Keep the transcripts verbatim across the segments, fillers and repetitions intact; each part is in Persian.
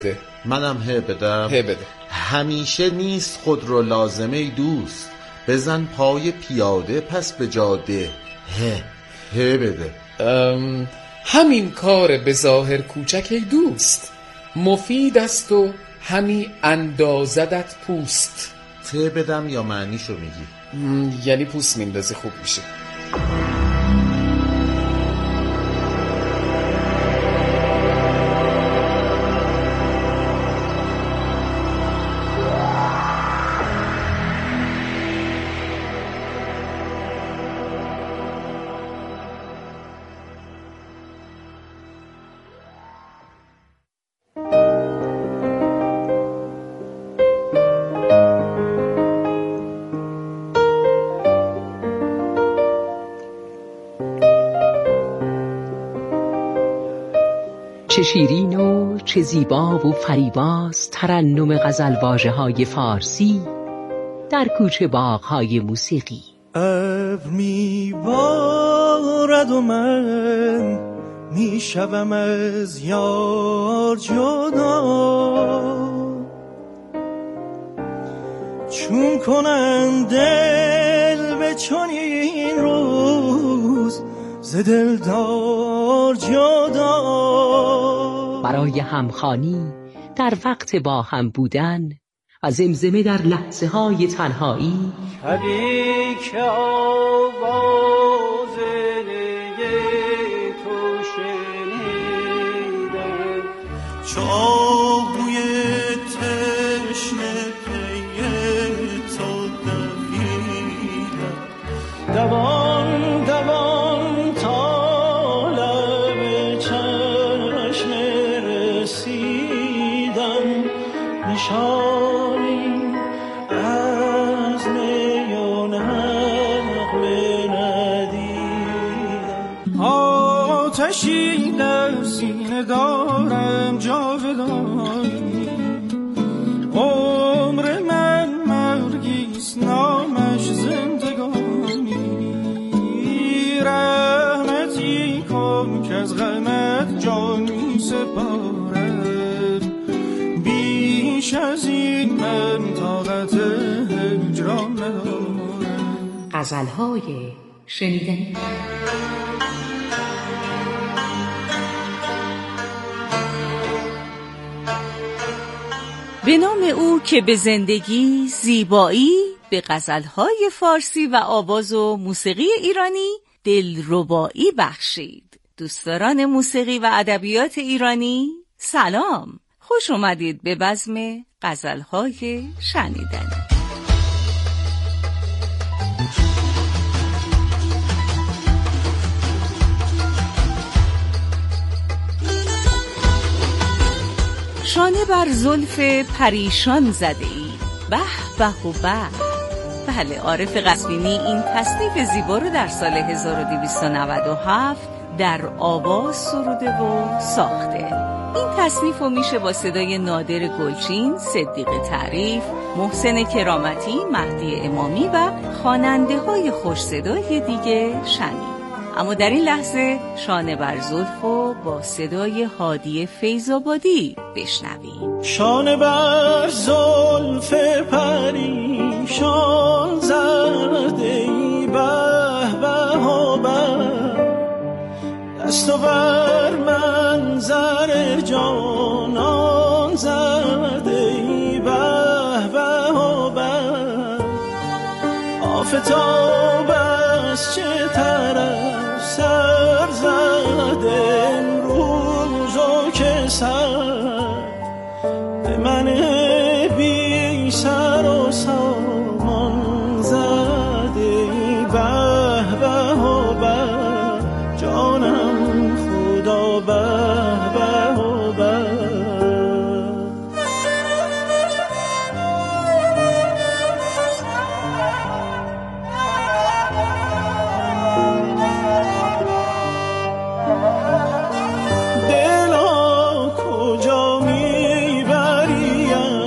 ده. منم ه بدم. ه بده. همیشه نیست خود رو لازمه دوست، بزن پای پیاده پس به جاده. ه ه بده. همین کار به ظاهر کوچک ای دوست، مفید است و همی اندازدت پوست. ت بدم یا معنیشو میگی؟ یعنی پوست میندازی خوب میشه. چه شیرین و چه زیبا و فریباست ترنم غزل واژه‌های فارسی در کوچه باغ‌های موسیقی. ابر می‌بارد و من میشوم از یار جدا، چون کنم دل به چنین روز ز دلدار جدا. برای همخوانی در وقت با هم بودن و زمزمه در لحظه های تنهایی، شبی که آواز نی تو شنیدم، چو آبوی تشنه پی تو دویدم، دوان دوان تا لب چشم رسیدم، نشانی از می و نغمه ندیدم. آتشی در سینه دارم جاودانی، عمر من مرگیست نامش زندگانی، رحمتی کن که از غمت جان می سپارم، بیش از این من طاقت هجران ندارم. غزل‌های شنیدنی. به نام او که به زندگی، زیبایی، به غزل‌های فارسی و آواز و موسیقی ایرانی دلربایی بخشید. دوستداران موسیقی و ادبیات ایرانی سلام، خوش اومدید به بزم غزل‌های شنیدنی. شانه بر زلف پریشان زده ای، به به و به. بله، عارف قزوینی این تصنیف زیبا رو در سال هزار و دویست و نود و هفت در آواز سروده و ساخته. این تصنیف رو میشه با صدای نادر گلچین، صدیق تعریف، محسن کرامتی، مهدی امامی و خواننده های خوش صدای دیگه شنید. اما در این لحظه شانه بر زلف رو با صدای هادی فیض‌آبادی بشنویم. شانه بر زلف پریشان زده ای، به به و به، دست و بر منظر جانان زده ای، به به و به، آفتاب از چه طرف سر زده امروز و که سر به من بی سر و سامان زده، به به و به، جانم خدا به به و به. دلا کجا میبری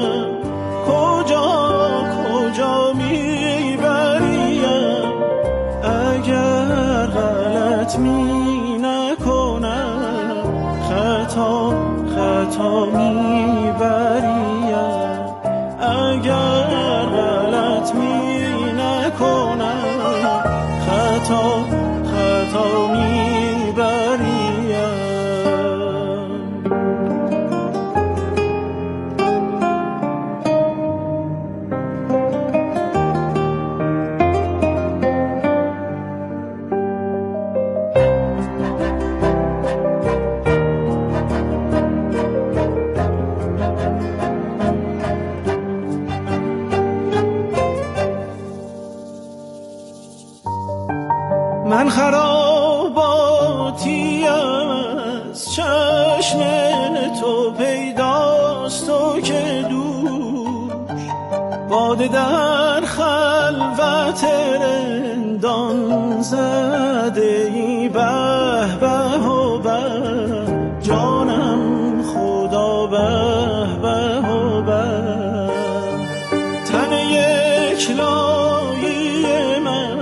میبریم اگر غلط می نکنم خطا خطا میبریم. من خراباتی از چشم تو پیداست و که دوش باده در خلوت رندان زده ای به به و به جانم خدا به به و به تن یک لایی من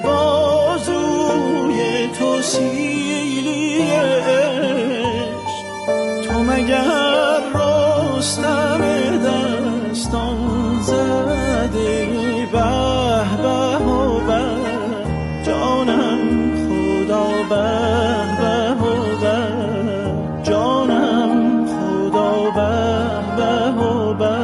تو سیلی عشق تو مگر رستم دستان زده به به و به جانم خدا به به و به جانم خدا به به و به.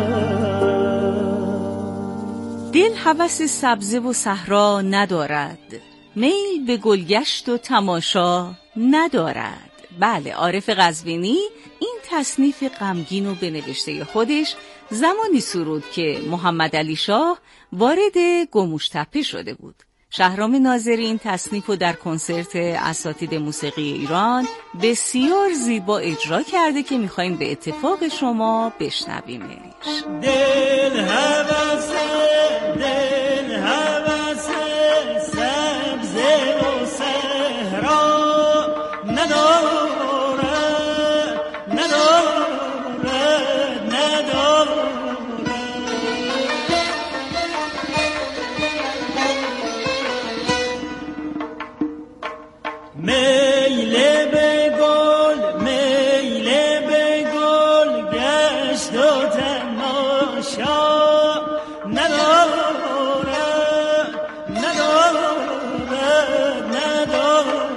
دل هوس سبزه و صحرا ندارد، میل به گلگشت و تماشا ندارد. بله، عارف قزوینی این تصنیف غمگین و به نوشته خودش زمانی سرود که محمد علی شاه وارد گموشتپه شده بود. شهرام ناظری این تصنیف رو در کنسرت اساتید موسیقی ایران بسیار زیبا اجرا کرده که میخواییم به اتفاق شما بشنویمش. دل هوس دل هوس سبزه و صحرا نداره نداره نداره میل به گل میل به گل گشت و تماشا نداره نداره نداره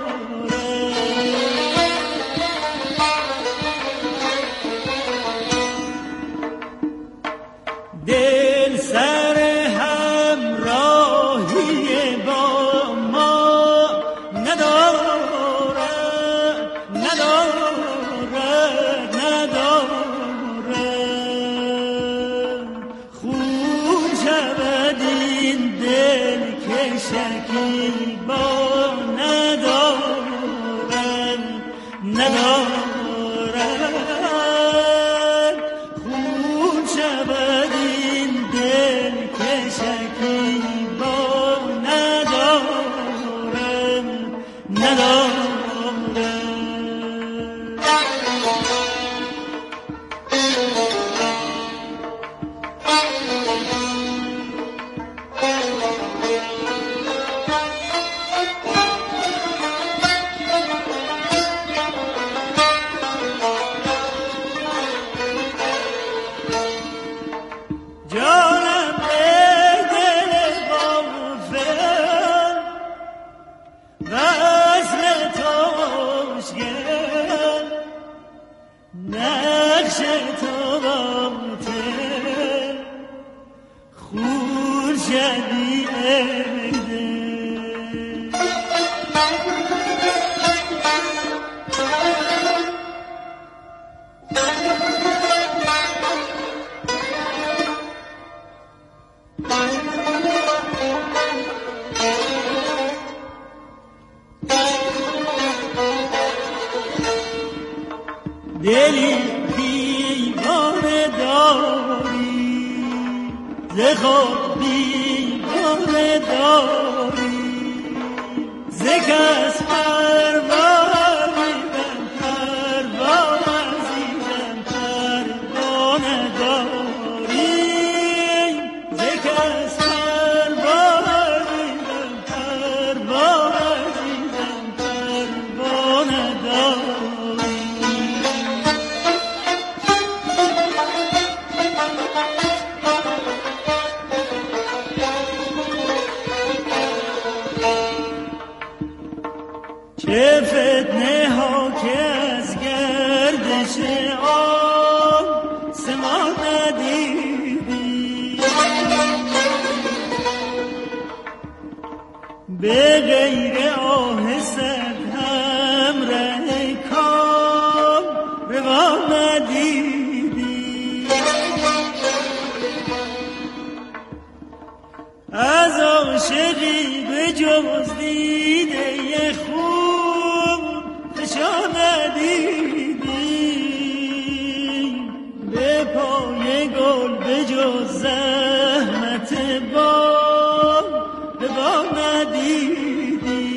دل سر همراهی با ما نداره نداره نداره خون شود این دل که شکیبا ندارن ندارن خون شود این دل که شکیبا ندارن ندارن. دلی دیوانه داری ز خود دیوانه داری ز کس پروا میدم پروا عزیزم پروا نداری ز کس پروا میدم پروا عزیزم پروا نداری. چه فتنه ها که از گردش آسمان ندیدی، به غیر آه سرد همره کام روا ندیدی، از عاشقی به جز دیده خوب فشا ندیدی، به پای گل به جز زحمت بام به با ندیدی،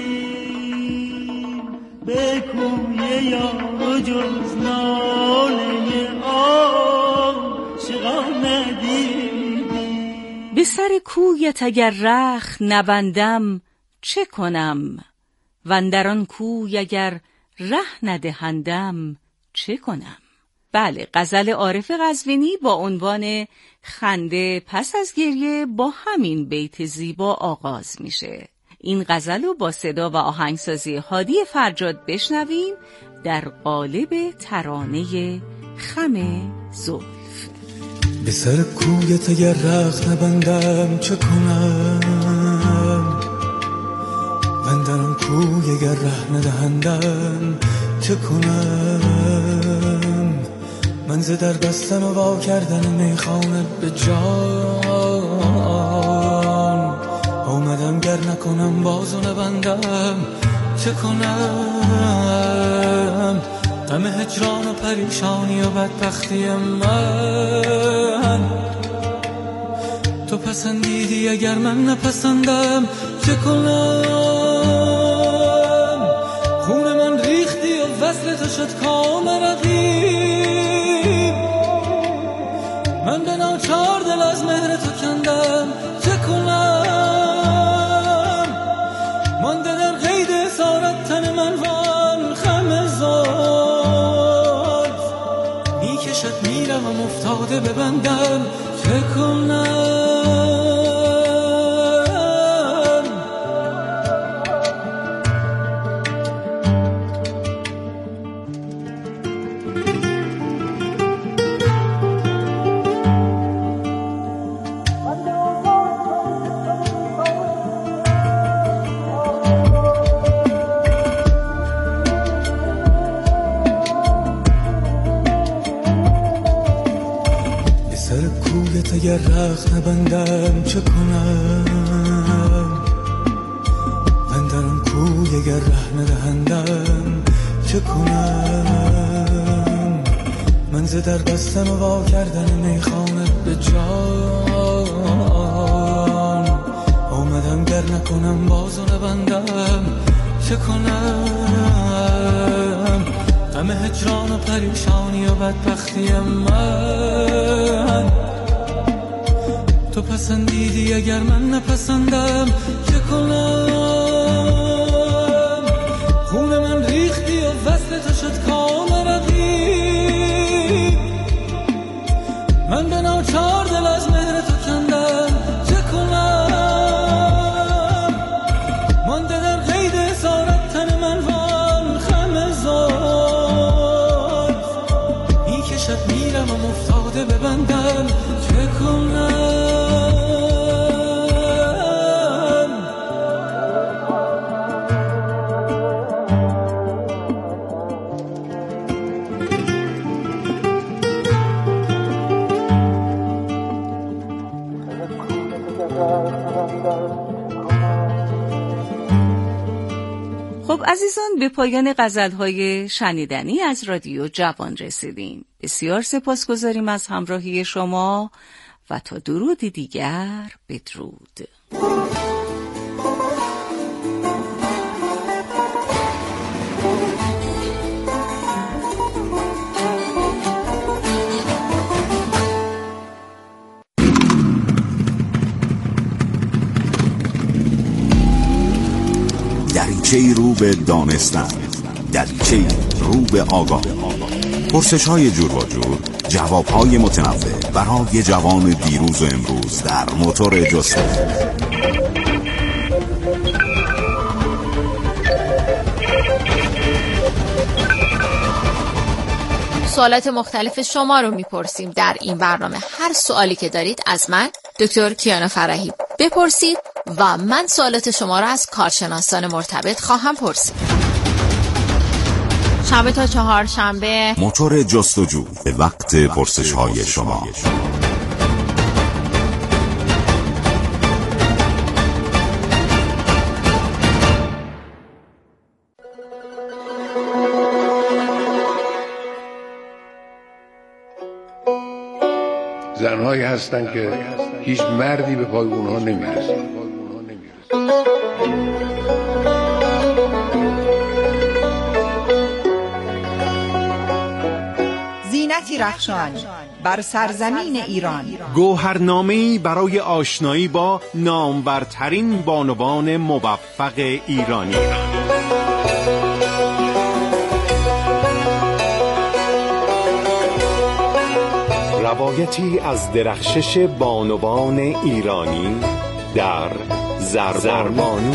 به کوی یار جز ناله عاشقا ندیدی. به سر کویت اگر رخ نبندم چه کنم، واندران کوی اگر ره ندهندم چه کنم. بله، غزل عارف قزوینی با عنوان خنده پس از گریه با همین بیت زیبا آغاز میشه. این غزل رو با صدا و آهنگسازی هادی فرجاد بشنویم در قالب ترانه خم زلف. به سر کویت اگر رخت نبندم چه کنم، واندران کوی اگر ره ندهندم چه کنم. من ز در بستن و وا کردن میخانه به جان آمدم، گر نکنم باز و نبندم چه کنم. غم هجران و پریشانی و بدبختی من تو پسندیدی، اگر من نپسندم چه کنم. خون من ریختی و وصل تو شد کام رقیب، من به ناچار دل از مهر تو کندم چه کنم. مانده در قید اسارت تن من وان خم زلف، میکشد میروم افتاده به بندم چه کنم. اگر رخت نبندم چه کنم، واندران کوی اگر ره ندهندم چه کنم. من ز در بستن و وا کردن میخانه به جان آمدم، گر نکنم باز و نبندم چه کنم. غم هجران و پریشانی و بدبختی من تو پسندیدی، اگر من نپسندم چه کنم. خون من ریختی و وصل تو شد کام رقیب، من به ناچار دل از مهر تو کندم چه کنم. مانده در قید اسارت تن من وان خم زلف، میکشد میروم افتاده به بندم چه کنم. خب عزیزان، به پایان غزل‌های شنیدنی از رادیو جوان رسیدیم. بسیار سپاسگزاریم از همراهی شما و تا درودی دیگر بدرود. دریچه رو به دانستن، دریچه رو به آگاه. پرسش‌های جور و جور، جواب‌های متنوع برای جوان دیروز و امروز در موتور جستجو. سوالات مختلف شما رو میپرسیم در این برنامه. هر سوالی که دارید از من دکتر کیانا فرحی بپرسید و من سوالات شما رو از کارشناسان مرتبط خواهم پرسید. شنبه تا چهار شنبه موتور جستجو به وقت پرسش های شما. زنهایی هستن که هیچ مردی به پای اونها نمیرسه. زینتی رخشان بر سرزمین ایران، گوهرنامه‌ای برای آشنایی با نامورترین بانوان موفق ایرانی. روایتی از درخشش بانوان ایرانی در زربانو.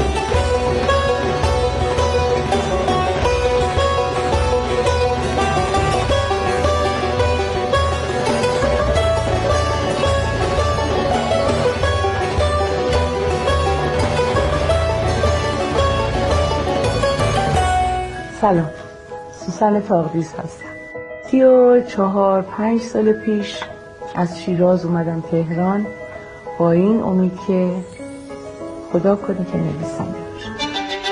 سلام، سوسن تاقدیس هستم. سی و چهار پنج سال پیش از شیراز اومدم تهران با این امید که خدا کنه که نویسنده بشم.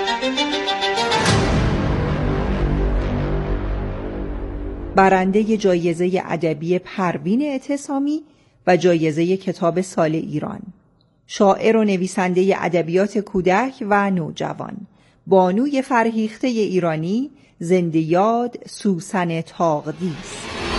برنده جایزه ادبی پروین اعتصامی و جایزه کتاب سال ایران، شاعر و نویسنده ادبیات کودک و نوجوان، بانوی فرهیخته ایرانی، زنده یاد سوسن تاقدیس.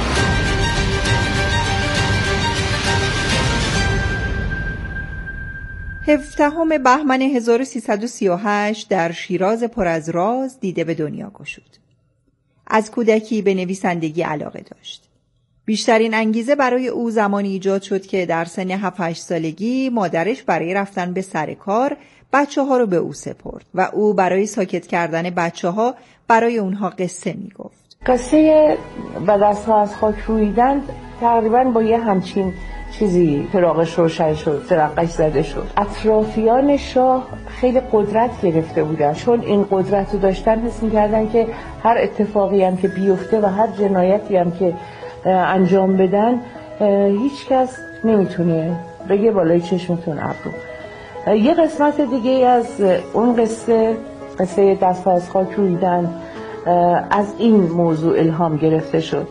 هفدهم بهمن هزار و سیصد و سی و هشت در شیراز پر از راز دیده به دنیا گشود. از کودکی به نویسندگی علاقه داشت. بیشترین انگیزه برای او زمانی ایجاد شد که در سن هفت هشت سالگی مادرش برای رفتن به سر کار بچه ها رو به او سپرد و او برای ساکت کردن بچه ها برای اونها قصه می گفت. قصه و دست ها از خاک رویدن تقریبا با یه همچین چیزی فراغش روشن شد، ترقش زده شد. اطرافیان شاه خیلی قدرت گرفته بودن، چون این قدرت رو داشتن حس می‌کردن که هر اتفاقی هم که بیفته و هر جنایتی هم که انجام بدن هیچ کس نمیتونه بگه بالای چشمتون ابرو. یه قسمت دیگه از اون قصه، قصه دست از خاک رویدن، از این موضوع الهام گرفته شد.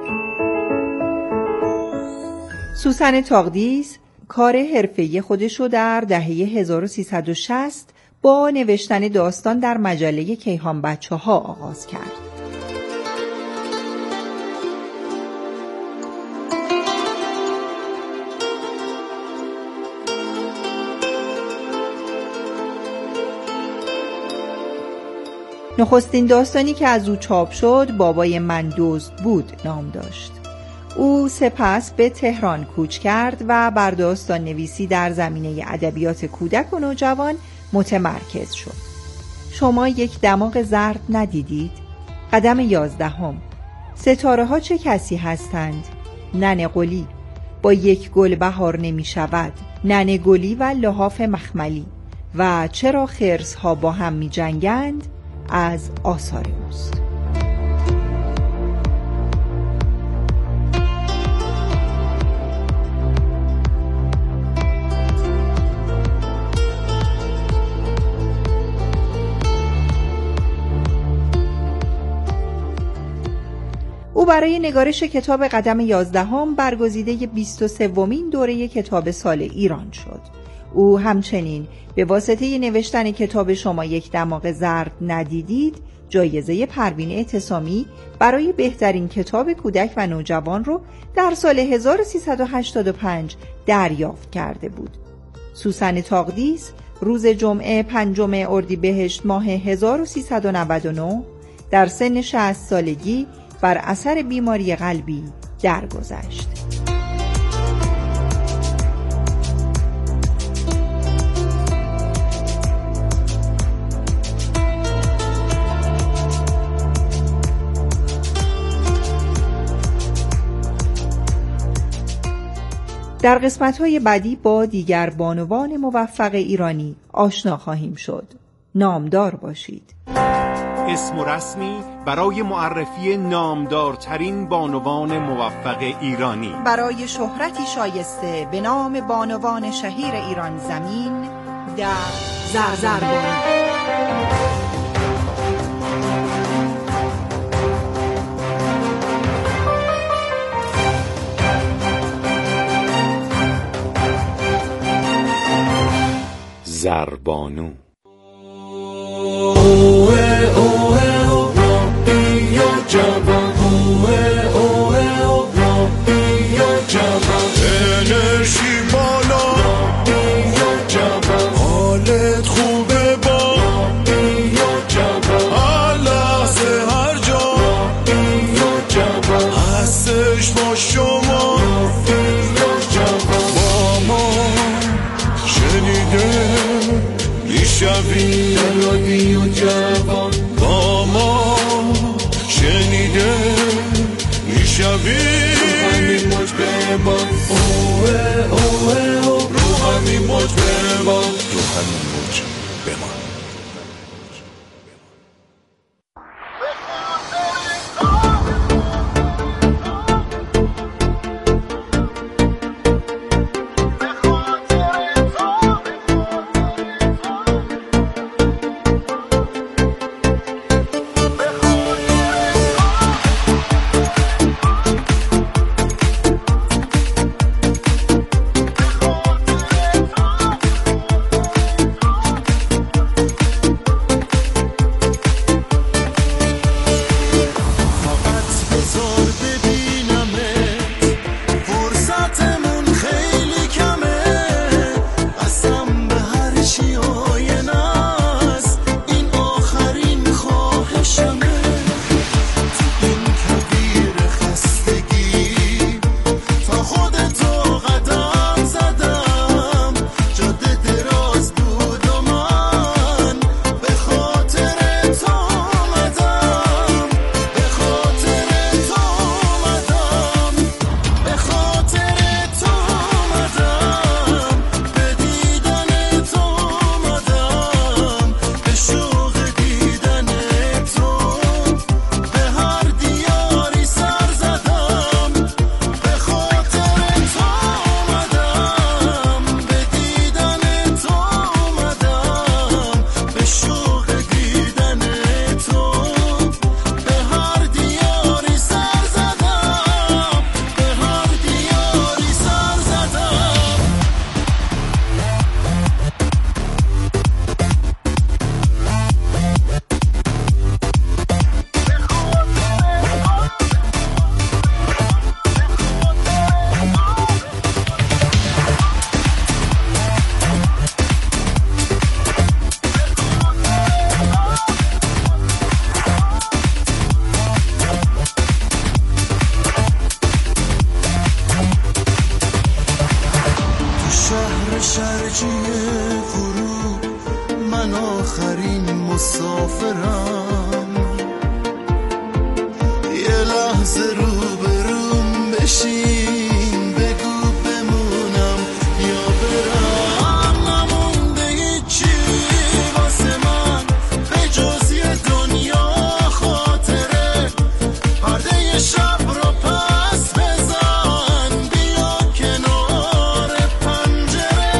سوسن تاقدیس کار حرفه‌ای خودشو در دهه هزار و سیصد و شصت با نوشتن داستان در مجله کیهان بچه ها آغاز کرد. نخستین داستانی که از او چاپ شد بابای من دزد بود نام داشت. او سپس به تهران کوچ کرد و بر داستان نویسی در زمینه ادبیات کودک و نوجوان متمرکز شد. شما یک دماغ زرد ندیدید؟ قدم یازدهم. ستاره ها چه کسی هستند؟ ننه قلی. با یک گل بهار نمی شود. ننه گلی و لحاف مخملی. و چرا خرس ها با هم می جنگند؟ از آثار اوست. او برای نگارش کتاب قدم یازدهم برگزیده بیست و سومین دوره کتاب سال ایران شد. او همچنین به واسطه نوشتن کتاب شما یک دماغ زرد ندیدید جایزه پروین اعتصامی برای بهترین کتاب کودک و نوجوان رو در سال هزار و سیصد و هشتاد و پنج دریافت کرده بود. سوسن تاقدیس روز جمعه پنجم اردیبهشت ماه هزار و سیصد و نود و نه در سن شصت سالگی بر اثر بیماری قلبی درگذشت. در قسمت‌های بعدی با دیگر بانوان موفق ایرانی آشنا خواهیم شد. نامدار باشید. اسم و رسمی برای معرفی نامدارترین بانوان موفق ایرانی. برای شهرتی شایسته به نام بانوان شهیر ایران زمین در زرزربان. زربانو. انرژی بالا، حالت خوبه با هر لحظه هر جا هستش با شما، با ما شنیده میشوی رادیو جوان، با ما شنیده میشوی رو همین موج بمان، اوه اوه اوه رو همین موج بمان، رو همین موج بمان.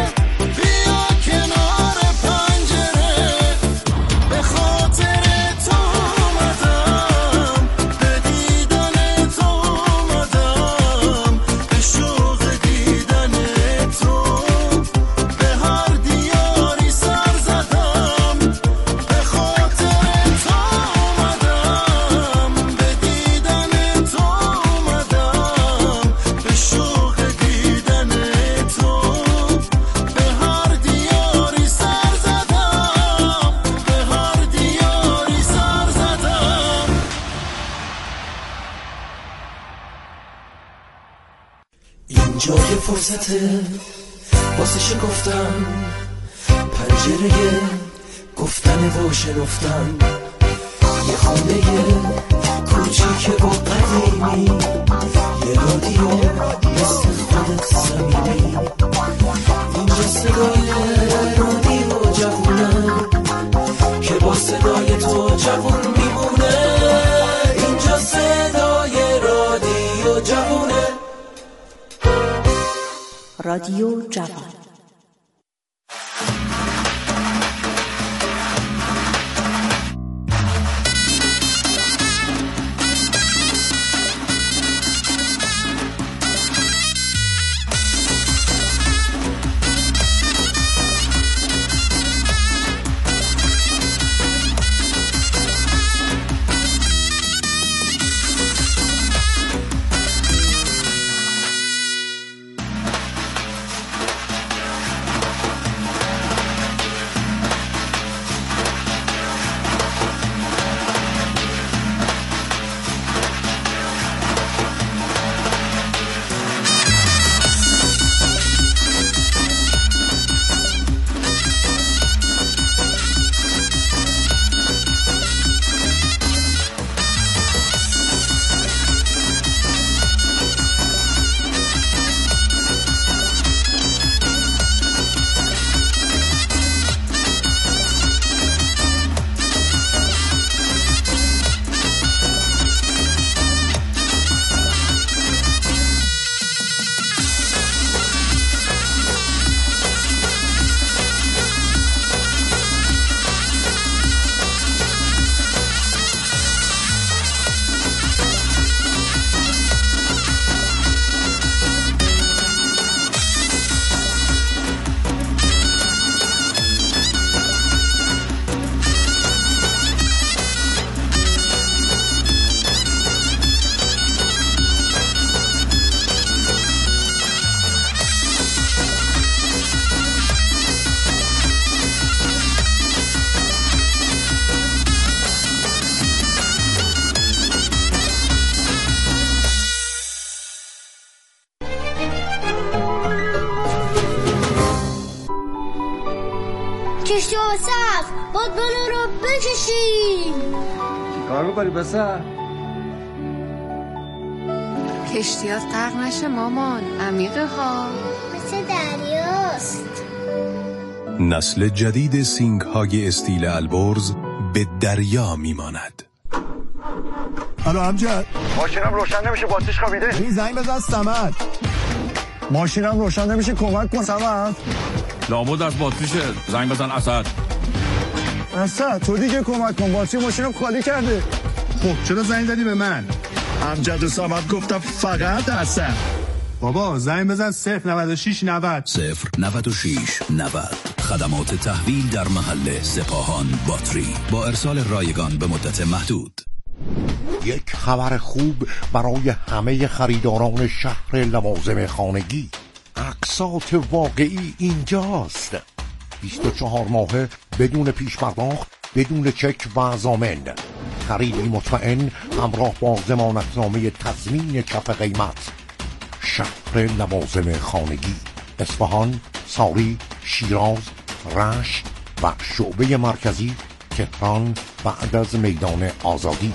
به خاطر تو یه فرصته واسه شکفتن پنجره گفتن و شنفتن، یه خونه کوچیک و قدیمی، یه رادیو مثل خودت صمیمی. اینجا صدای رادیو جوونه که با صدای تو جوون میمونه. اینجا صدای رادیو جوونه. رادیو جوان. کشتی و صف باید بلو رو بکشیم. چی کار میکنی بسر؟ کشتیات غرق نشه مامان، عمیقه ها، مثل دریاست. نسل جدید سینگ های استیل البرز به دریا میماند. الو امجد، ماشینم روشن نمیشه، باتریش خوابیده. این زنگ بزن سمد. ماشینم روشن نمیشه، کمک کن سمد. لابد از باتریشه، زنگ بزن اسد. اسد تو دیگه کمک کن، باتری ماشینم خالی کرده. خب چرا زنگ زدی به من؟ امجد و سمد گفتم فقط اسد. بابا زنگ بزن صفر نود و شش نود صفر نود و شش نود. خدمات تحویل در محل سپاهان باتری با ارسال رایگان به مدت محدود. یک خبر خوب برای همه خریداران شهر لوازم خانگی. اقساط واقعی اینجاست. بیست و چهار ماهه بدون پیش پرداخت، بدون چک و ضامن. خریدی مطمئن همراه با ضمانتنامه تضمین کف قیمت. شهر لوازم خانگی، اصفهان، ساری، شیراز، رشت و شعبه مرکزی تهران بعد از میدان آزادی.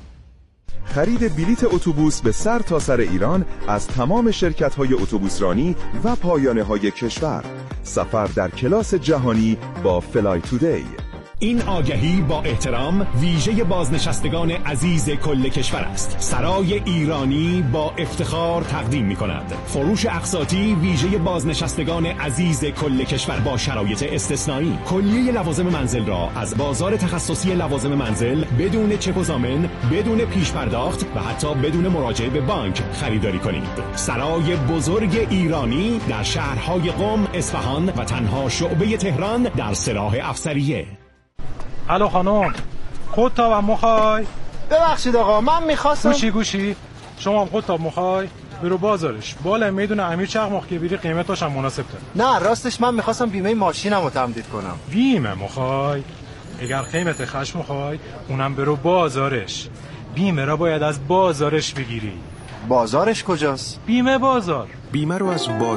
خرید بلیت اتوبوس به سر تا سر ایران از تمام شرکت‌های اتوبوسرانی و پایانه‌های کشور. سفر در کلاس جهانی با فلای تودی. این آگهی با احترام ویژه بازنشستگان عزیز کل کشور است. سرای ایرانی با افتخار تقدیم می کند فروش اقساطی ویژه بازنشستگان عزیز کل کشور با شرایط استثنایی. کلیه لوازم منزل را از بازار تخصصی لوازم منزل بدون چک و ضامن، بدون پیش پرداخت و حتی بدون مراجعه به بانک خریداری کنید. سرای بزرگ ایرانی در شهرهای قم، اصفهان و تنها شعبه تهران در سلاح افسریه. الو خانم، خودتاب هم مخوای؟ ببخشید آقا، من میخواستم. گوشی گوشی شما هم خودتاب مخوای؟ برو بازارش بالا میدون امیر چقماخ که بیری قیمتاش هم مناسب تر. نه راستش من میخواستم بیمه ماشینم رو تمدید کنم. بیمه مخوای؟ اگر قیمت خشم مخوای اونم برو بازارش. بیمه را باید از بازارش بگیری. بازارش کجاست؟ بیمه بازار. بیمه رو از بازار